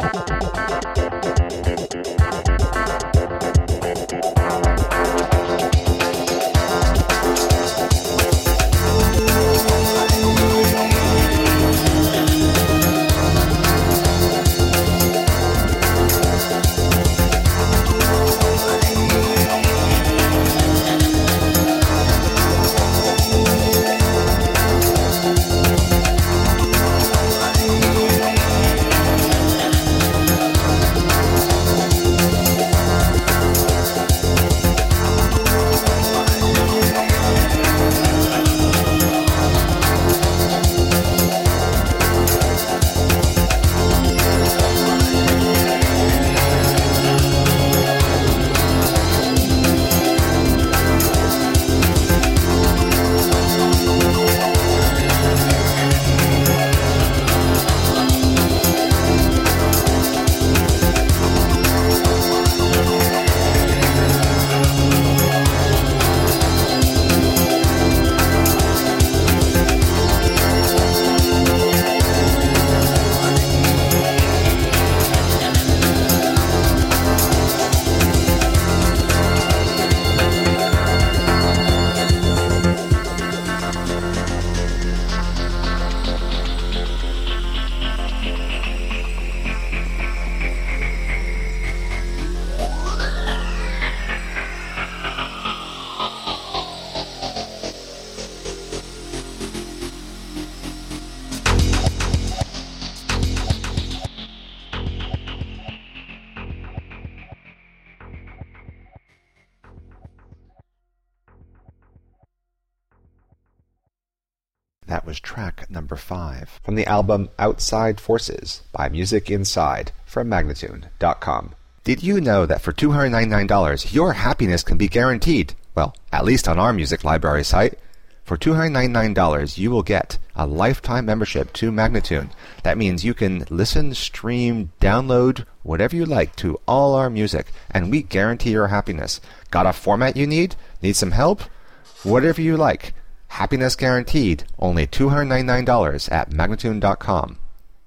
That was track number 5 from the album Outside Forces by Music Inside from Magnatune.com. Did you know that for $299 your happiness can be guaranteed? Well, at least on our music library site. For $299 you will get a lifetime membership to Magnatune. That means you can listen, stream, download, whatever you like to all our music, and we guarantee your happiness. Got a format you need? Need some help? Whatever you like. Happiness guaranteed. Only $299 at Magnatune.com.